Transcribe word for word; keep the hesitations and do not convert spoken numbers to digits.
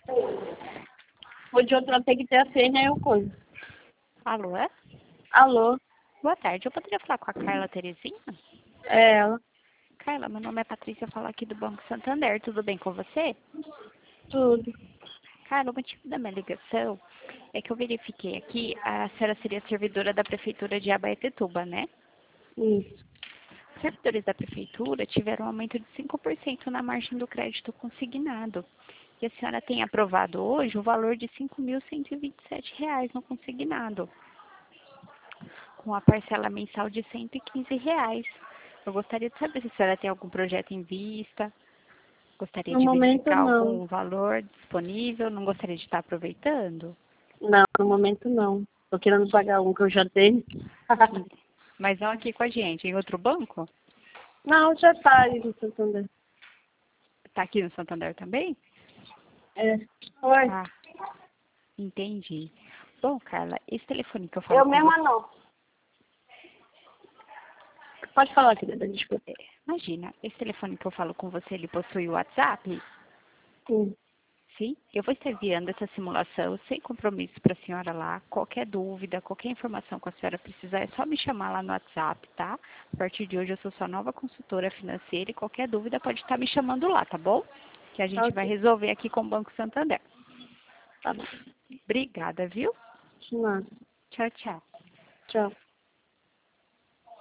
O de outro tem que ter a senha e o coisa. Alô, é? Alô, Boa tarde, eu poderia falar com a Carla Terezinha? é ela. Carla, meu nome é Patrícia, eu falo aqui do Banco Santander, tudo bem com você? Tudo. Carla, o motivo da minha ligação é que eu verifiquei aqui, a senhora seria servidora da Prefeitura de Abaetetuba, né? Isso. Os servidores da Prefeitura tiveram um aumento de cinco por cento na margem do crédito consignado. E a senhora tem aprovado hoje o valor de cinco mil cento e vinte e sete reais no consignado, com a parcela mensal de cento e quinze reais. Eu gostaria de saber se a senhora tem algum projeto em vista, gostaria No de momento, verificar não. algum valor disponível, não gostaria de estar aproveitando? Não, no momento, não. Tô querendo pagar um que eu já tenho. Mas não aqui com a gente, em outro banco? Não, já tá aí no Santander. Está aqui no Santander também? É. Oi. Ah, entendi. Bom, Carla, esse telefone que eu falo Eu com mesma você, não. Pode falar, querida, desculpa. imagina, esse telefone que eu falo com você, ele possui o WhatsApp? Sim. Sim, eu vou estar enviando essa simulação sem compromisso para a senhora lá. Qualquer dúvida, qualquer informação que a senhora precisar, é só me chamar lá no WhatsApp, tá? A partir de hoje eu sou sua nova consultora financeira e qualquer dúvida pode estar me chamando lá, tá bom? Que a Tá gente vai ok. resolver aqui com o Banco Santander. Tá bom. Obrigada, viu? De nada. Tchau, tchau. Tchau.